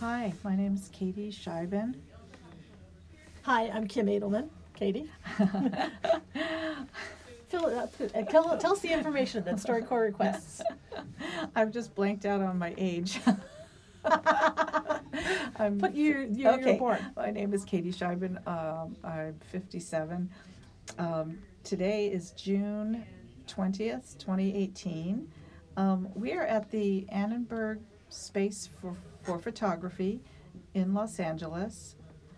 Hi, my name is Katie Scheiben. Hi, I'm Kim Edelman. Katie. Fill it up. Tell us the information that StoryCorps requests. I've just blanked out on my age. Put year you were born. My name is Katie Scheiben. I'm 57. Today is June 20th, 2018. We are at the Annenberg Space for Photography in Los Angeles.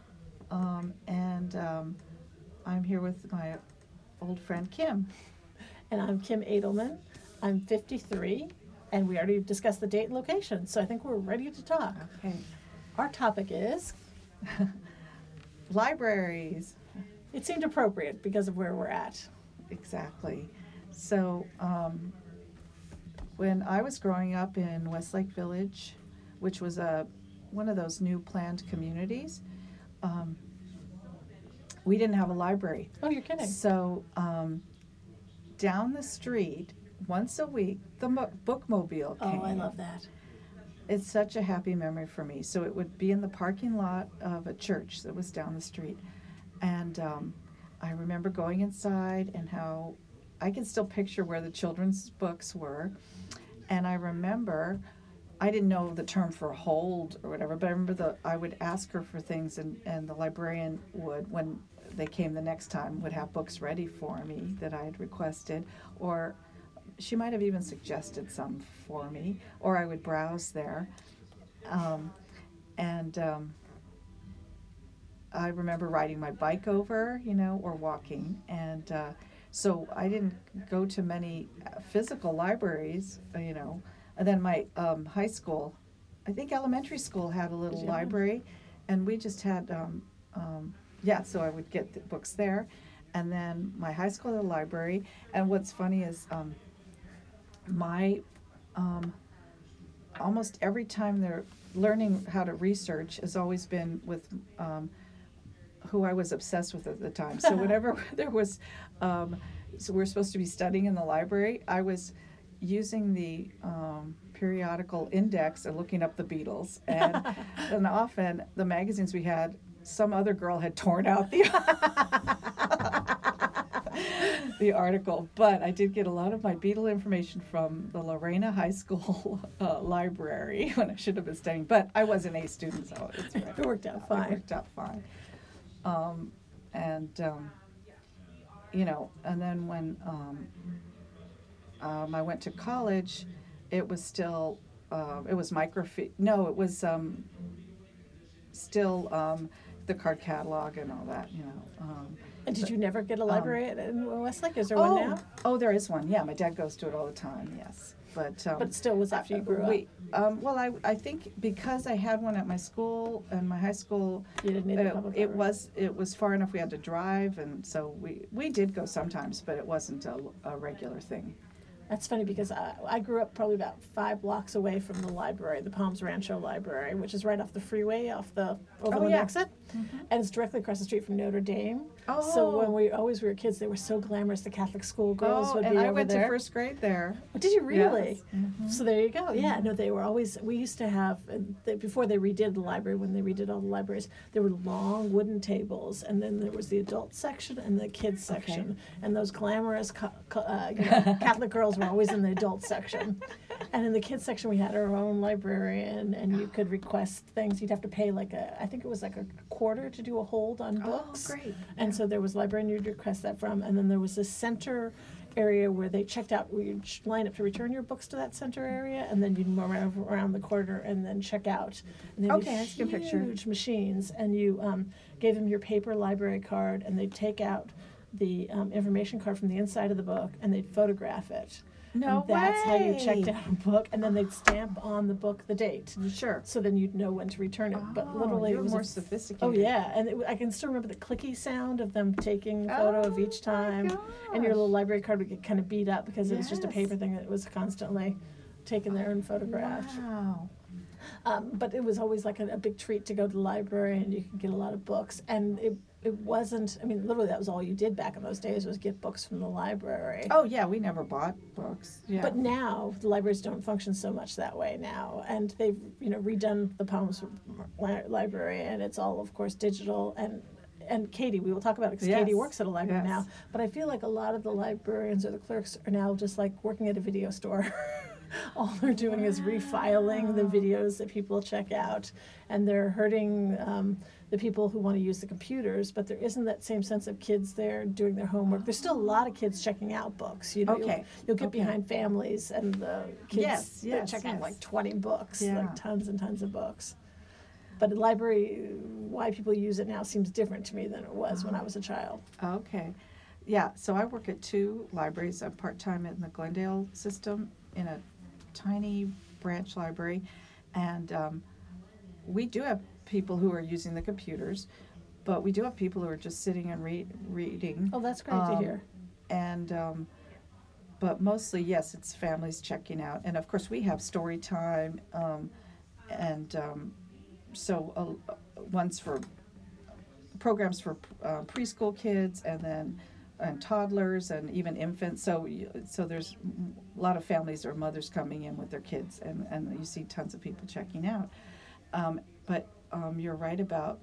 I'm here with my old friend Kim. And I'm Kim Edelman. I'm 53, and we already discussed the date and location, so I think we're ready to talk. Okay. Our topic is Libraries. It seemed appropriate because of where we're at. Exactly. So when I was growing up in Westlake Village, which was one of those new planned communities, we didn't have a library. Oh, you're kidding. So down the street, once a week, the bookmobile came. Oh, I love that. It's such a happy memory for me. So it would be in the parking lot of a church that was down the street. And I remember going inside and how I can still picture where the children's books were. And I remember, I didn't know the term for hold or whatever, but I remember I would ask her for things, and the librarian would, when they came the next time, would have books ready for me that I had requested, or she might have even suggested some for me, or I would browse there. I remember riding my bike over, or walking. And so I didn't go to many physical libraries, And then my high school, I think elementary school had a little library, and we just had, so I would get the books there. And then my high school had a library, and what's funny is my almost every time they're learning how to research has always been with who I was obsessed with at the time. So whenever there was, so we're supposed to be studying in the library, I was using the periodical index and looking up the Beatles, and often the magazines we had, some other girl had torn out the article, but I did get a lot of my Beatle information from the Lorena High School library when I should have been studying, but I was an A student, so it's right. It worked out fine. It worked out fine. And then when I went to college, it was still, it was microfiche. No, it was still the card catalog and all that, And did you never get a library in Westlake? Is there one now? Oh, there is one. Yeah, my dad goes to it all the time. Yes, but it still was after you grew up. Well, I think because I had one at my school and my high school, you didn't need a public library. It was far enough we had to drive, and so we did go sometimes, but it wasn't a regular thing. That's funny because I grew up probably about 5 blocks away from the library, the Palms Rancho Library, which is right off the freeway, off the Overland exit. Mm-hmm. And it's directly across the street from Notre Dame. Oh. So when we were kids, they were so glamorous. The Catholic schoolgirls would be over there. And I went to first grade there. Oh, did you really? Yes. Mm-hmm. So there you go. Yeah, no, they were always, we used to have, before they redid the library, when they redid all the libraries, there were long wooden tables, and then there was the adult section and the kids section. Okay. And those glamorous Catholic girls were always in the adult section. And in the kids section, we had our own librarian, and you could request things. You'd have to pay I think it was like a quarter to do a hold on books. Oh, great. And so there was a librarian you'd request that from, and then there was this center area where they checked out, where you'd line up to return your books to that center area, and then you'd move around the corner and then check out. And they had huge machines, and you gave them your paper library card, and they'd take out the information card from the inside of the book, and they'd photograph it. No and that's way. how you checked out a book, and then they'd stamp on the book the date. Sure. So then you'd know when to return it. But literally, it was more sophisticated. Oh yeah, and I can still remember the clicky sound of them taking a photo of each time, and your little library card would get kind of beat up because it was just a paper thing that was constantly taken there and photographed. Wow. But it was always like a big treat to go to the library, and you could get a lot of books. And it wasn't, I mean, literally that was all you did back in those days was get books from the library. Oh, yeah, we never bought books. Yeah. But now the libraries don't function so much that way now, and they've redone the Palms Library, and it's all, of course, digital. And Katie, we will talk about it because Katie Yes. works at a library Yes. now. But I feel like a lot of the librarians or the clerks are now just like working at a video store. All they're doing is refiling the videos that people check out, and they're hurting the people who want to use the computers. But there isn't that same sense of kids there doing their homework. There's still a lot of kids checking out books. Okay. You'll get Okay. behind families, and the kids Yes, they're yes, checking out yes. like 20 books, Yeah. like tons and tons of books. But the library, why people use it now seems different to me than it was when I was a child. Okay. Yeah, so I work at 2 libraries. I'm part-time in the Glendale system in a tiny branch library. And we do have people who are using the computers, but we do have people who are just sitting and reading. Oh, that's great to hear. And but mostly, yes, it's families checking out. And of course, we have story time, and so ones for programs for preschool kids, and then toddlers and even infants. So there's a lot of families or mothers coming in with their kids, and you see tons of people checking out. But you're right about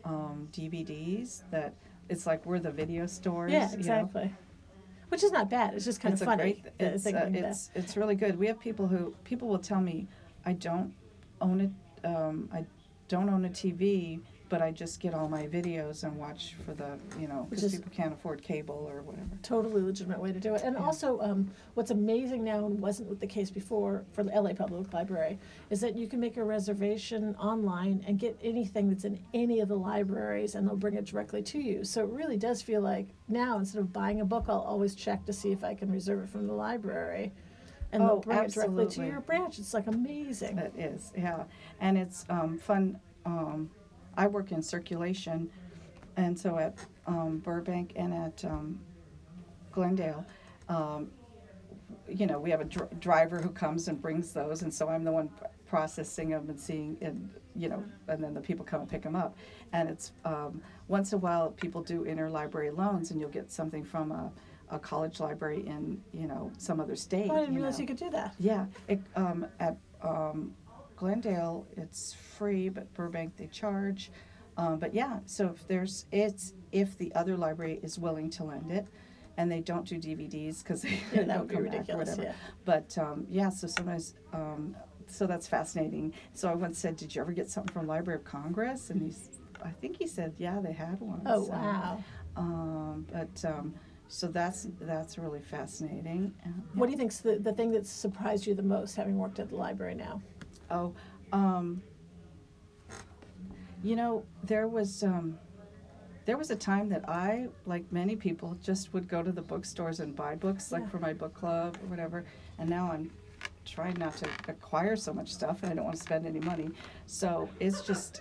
DVDs, that it's like we're the video stores. Yeah, you know? exactly. Which is not bad. It's just kind It's of a funny. great. It's really good. We have people will tell me, I don't own it. I don't own a TV, but I just get all my videos and watch for the, Which because is- people can't afford cable or whatever. Totally legitimate way to do it. And Yeah. also, what's amazing now and wasn't the case before for the LA Public Library is that you can make a reservation online and get anything that's in any of the libraries, and they'll bring it directly to you. So it really does feel like now, instead of buying a book, I'll always check to see if I can reserve it from the library. And they'll Oh, bring it directly to absolutely. your branch. It's like amazing. It is, yeah, and it's fun. I work in circulation, and so at Burbank and at Glendale, we have a driver who comes and brings those, and so I'm the one processing them and seeing, and then the people come and pick them up. And it's once in a while people do interlibrary loans, and you'll get something from a college library in some other state. Oh, I didn't realize you could do that. Yeah, at Glendale it's free, but Burbank they charge. But yeah, so if the other library is willing to lend it, and they don't do DVDs because they Yeah, that don't would be come back or ridiculous. whatever. Yeah. But so sometimes. So that's fascinating. So I once said, "Did you ever get something from Library of Congress?" And I think he said, "Yeah, they had one." Oh, So, wow. So that's really fascinating. What do you think's the thing that surprised you the most, having worked at the library now? Oh, there was a time that I, like many people, just would go to the bookstores and buy books, like Yeah. for my book club or whatever. And now I'm trying not to acquire so much stuff, and I don't want to spend any money. So it's just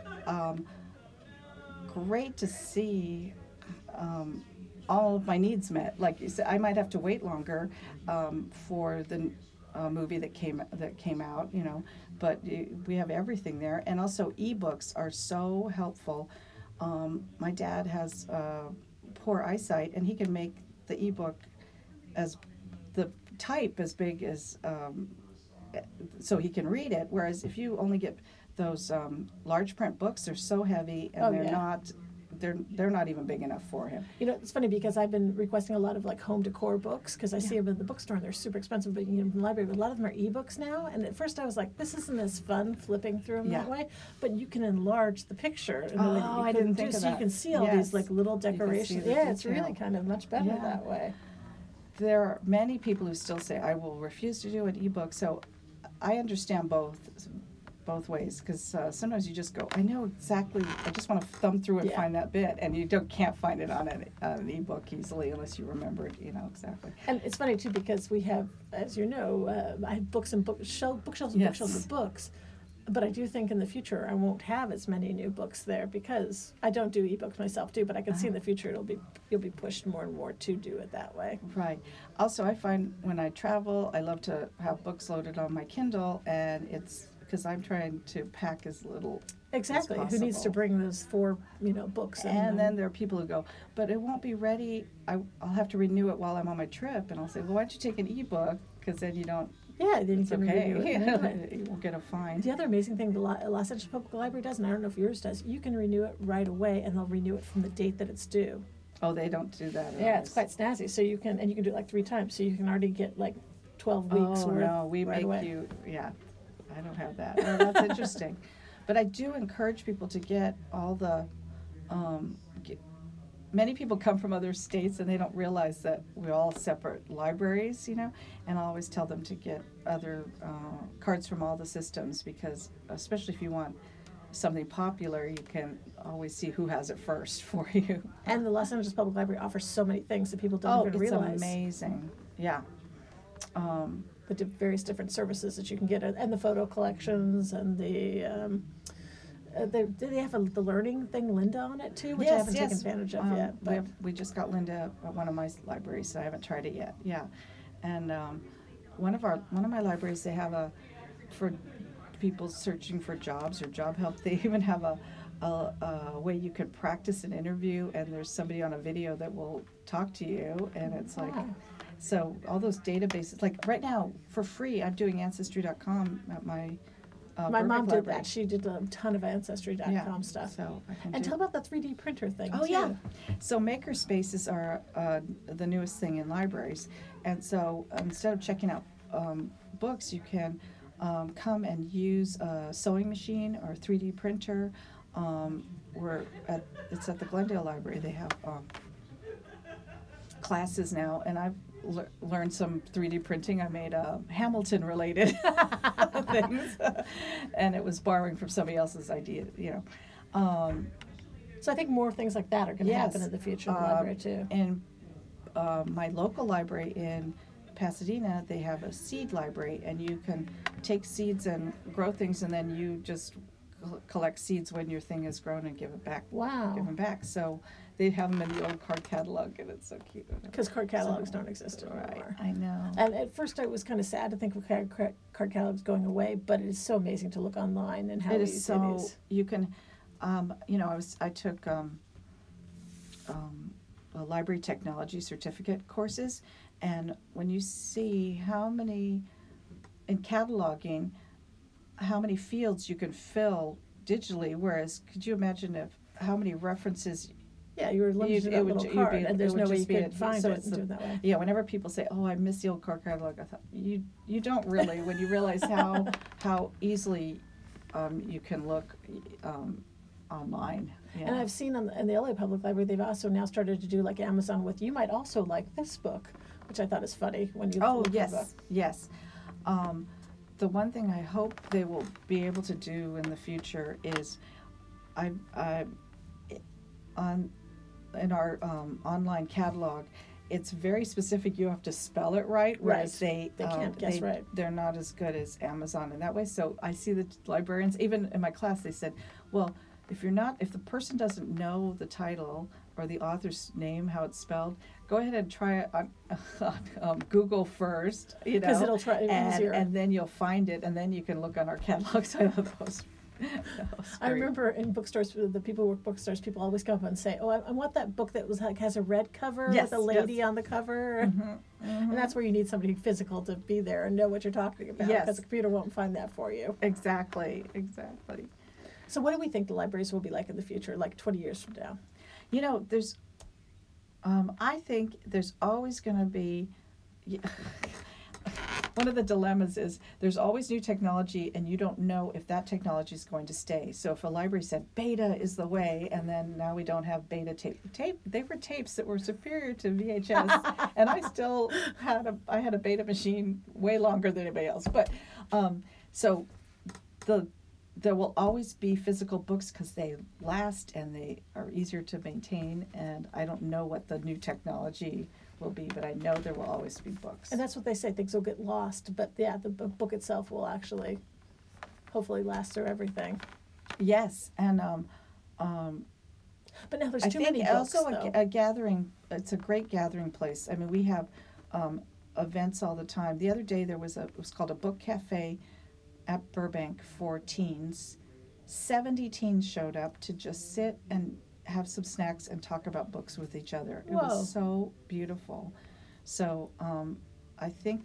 great to see all of my needs met. Like you said, I might have to wait longer for the movie that came out, but we have everything there. And also ebooks are so helpful. My dad has poor eyesight, and he can make the ebook the type as big as so he can read it. Whereas if you only get those large print books, they're so heavy, and Oh, they're yeah. not. They're not even big enough for him. It's funny because I've been requesting a lot of like home decor books because I see them in the bookstore and they're super expensive, but you can get them from the library. But a lot of them are ebooks now, and at first I was like, this isn't as fun flipping through them that Yeah. way. But you can enlarge the picture in the way that Oh, you I couldn't didn't think do, of so you that. can see all Yes. these like little You can see decorations. the Yeah, it's really detail. kind of much better Yeah. that way. There are many people who still say, I will refuse to do an ebook. So I understand both ways, because sometimes you just go, I know exactly, I just want to thumb through and Yeah. find that bit, and you can't find it on an ebook easily unless you remember it, exactly. And it's funny too because we have, as you know, I have books and bookshelves and Yes. bookshelves of books. But I do think in the future I won't have as many new books there because I don't do ebooks myself too. But I can see in the future you'll be pushed more and more to do it that way. Right. Also, I find when I travel, I love to have books loaded on my Kindle, and it's because I'm trying to pack as little. Exactly. Who needs to possible. bring those 4, books? And then there are people who go, but it won't be ready. I'll have to renew it while I'm on my trip. And I'll say, well, why don't you take an ebook? Because then you don't. yeah, then you It's can okay. renew it. Anyway. You won't get a fine. The other amazing thing the Los Angeles Public Library does, and I don't know if yours does, you can renew it right away, and they'll renew it from the date that it's due. Oh, they don't do that. at Yeah, it's ours. quite snazzy. So you can do it like 3 times, so you can already get like 12 weeks Oh worth no, we right make away. you. Yeah, I don't have that. Oh, that's interesting. But I do encourage people to get all the. Many people come from other states and they don't realize that we're all separate libraries, and I always tell them to get other cards from all the systems, because especially if you want something popular, you can always see who has it first for you. And the Los Angeles Public Library offers so many things that people don't even it's realize. amazing. Yeah. The various different services that you can get, and the photo collections, and the they have the learning thing, Linda, on it too, which I haven't taken advantage of yet. But We just got Linda at one of my libraries, so I haven't tried it yet. Yeah, and one of my libraries, they have for people searching for jobs or job help. They even have a way you can practice an interview, and there's somebody on a video that will talk to you, and it's like. Wow. So all those databases, like right now for free, I'm doing Ancestry.com at my. my Burbank mom did library. that. She did a ton of Ancestry.com Yeah, stuff. So I can And do. tell about the 3D printer thing. Oh too. yeah, so maker spaces are the newest thing in libraries, and so instead of checking out books, you can come and use a sewing machine or a 3D printer. It's at the Glendale Library. They have classes now, and I've learned some 3D printing. I made Hamilton related things, and it was borrowing from somebody else's idea, So I think more things like that are going to Yes. happen in the future in the library too. In my local library in Pasadena, they have a seed library, and you can take seeds and grow things, and then you just collect seeds when your thing is grown and give it back. Wow. Give them back. So they have them in the old card catalog, and it's so cute. Because card catalogs So- don't exist anymore. I know. And at first, I was kind of sad to think of card catalogs going away, but it is so amazing to look online and how It we is use so these. you can, I took library technology certificate courses, and when you see how many in cataloging, how many fields you can fill digitally, whereas could you imagine how many references? Yeah, you were limited to it that would little you'd card, be- and there's it would no way you just be could find so it it's and the- do it that way. Yeah, whenever people say, "Oh, I miss the old card catalog," I thought you don't really when you realize how easily you can look online. Yeah. And I've seen in the LA Public Library, they've also now started to do like Amazon with, you might also like this book, which I thought is funny when you Oh look at a book. yes. The one thing I hope they will be able to do in the future is, in our online catalog, it's very specific. You have to spell it right, whereas Right. They can't guess right. They're not as good as Amazon in that way. So I see the librarians, even in my class, they said, well, if the person doesn't know the title or the author's name, how it's spelled, go ahead and try it on Google first, Because it'll try easier. and then you'll find it, and then you can look on our catalog. So I thought that was I remember in bookstores, the people who work bookstores, people always come up and say, "Oh, I want that book that has a red cover Yes, with a lady yes. on the cover." And that's where you need somebody physical to be there and know what you're talking about. Yes. Because the computer won't find that for you. Exactly. So, what do we think the libraries will be like in the future, like 20 years from now? There's, I think there's always going to be, one of the dilemmas is there's always new technology, and you don't know if that technology is going to stay. So if a library said beta is the way, and then now we don't have beta tape, they were tapes that were superior to VHS, and I still had a beta machine way longer than anybody else. But so there will always be physical books because they last and they are easier to maintain, and I don't know what the new technology will be, but I know there will always be books. And that's what they say, things will get lost, but yeah, the book itself will actually hopefully last through everything. Yes, and But now there's I too think many books, also though. a gathering, it's a great gathering place. I mean, we have events all the time. The other day it was called a book cafe at Burbank for teens. 70 teens showed up to just sit and have some snacks and talk about books with each other. It Whoa. was so beautiful. So I think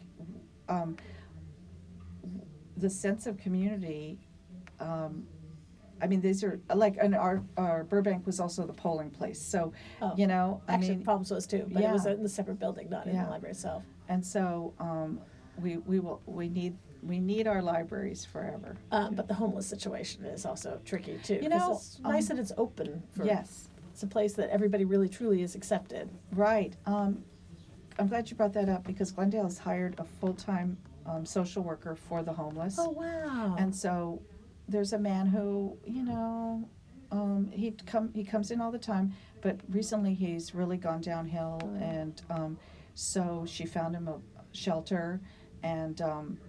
the sense of community, I mean, these are like, and our Burbank was also the polling place. So, Oh. you know, I Actually, mean, Palms was too, but it was yeah. in the separate building, not in Yeah. the library itself. and so we need our libraries forever. But the homeless situation is also tricky too. You 'cause know, it's nice that it's open. For, Yes, it's a place that everybody really truly is accepted. right. I'm glad you brought that up because Glendale has hired a full-time social worker for the homeless. Oh wow! And so there's a man who, you know, he comes in all the time, but recently he's really gone downhill, and so she found him a shelter, and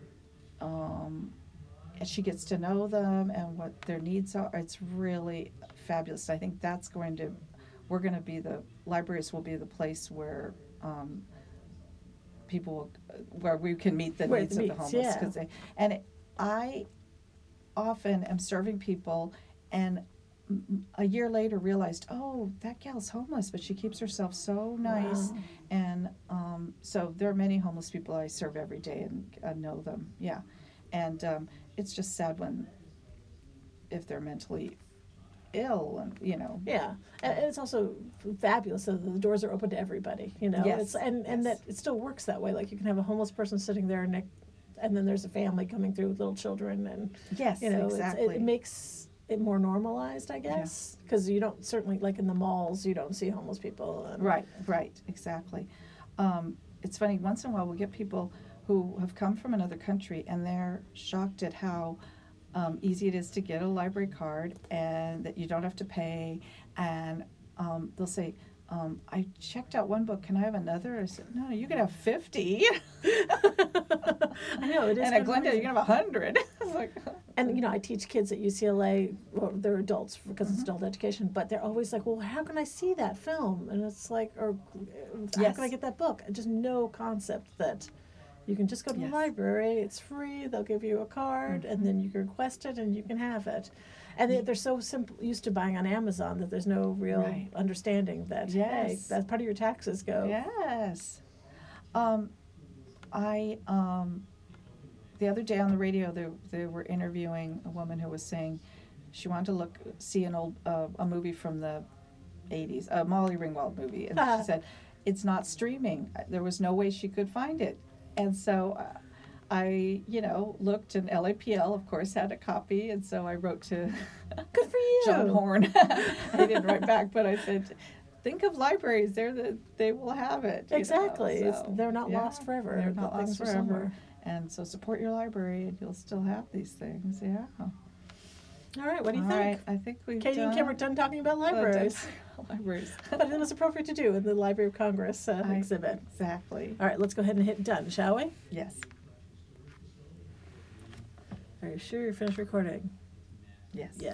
she gets to know them and what their needs are. It's really fabulous. I think the libraries will be the place where people, where we can meet the Where needs it of the meets, homeless. yeah. I often am serving people and a year later realized, oh, that gal's homeless, but she keeps herself so nice. Wow. And so there are many homeless people I serve every day and know them, yeah. And it's just sad if they're mentally ill, and you know. Yeah, and it's also fabulous that the doors are open to everybody. You know, Yes, it's and yes. that it still works that way. Like you can have a homeless person sitting there, and then there's a family coming through with little children, and Yes, you know, exactly. it makes it more normalized, I guess, because you don't, certainly like in the malls, you don't see homeless people. And, Right, exactly. It's funny, once in a while we'll get people who have come from another country and they're shocked at how easy it is to get a library card and that you don't have to pay. And they'll say, I checked out one book, can I have another? I said, no, you can have 50. I know it is. And at Glendale, you can have 100. It's like, And you know, I teach kids at UCLA. Well, they're adults because Mm-hmm. it's adult education, but they're always like, "Well, how can I see that film?" And it's like, or how Yes. can I get that book? Just no concept that you can just go to Yes. the library. It's free. They'll give you a card, and then you can request it, and you can have it. And they're so simple, used to buying on Amazon, that there's no real Right. understanding that hey, Yes. that's part of your taxes go. Yes. The other day on the radio, they were interviewing a woman who was saying she wanted to see an old a movie from the 80s, a Molly Ringwald movie, and she said it's not streaming. There was no way she could find it, and so I, looked, and LAPL, of course, had a copy, and so I wrote to Good for you. John Horn. I didn't write back, but I said, think of libraries; they will have it. Exactly. So, They're not yeah, lost forever. They're The not things lost are forever. somewhere. And so support your library, and you'll still have these things. Yeah. All right. What do you All think? right, I think we've Katie and done. Kim are done talking about libraries. Libraries. But it was appropriate to do in the Library of Congress exhibit. Exactly. All right, let's go ahead and hit done, shall we? Yes. Are you sure you're finished recording? Yes. Yes.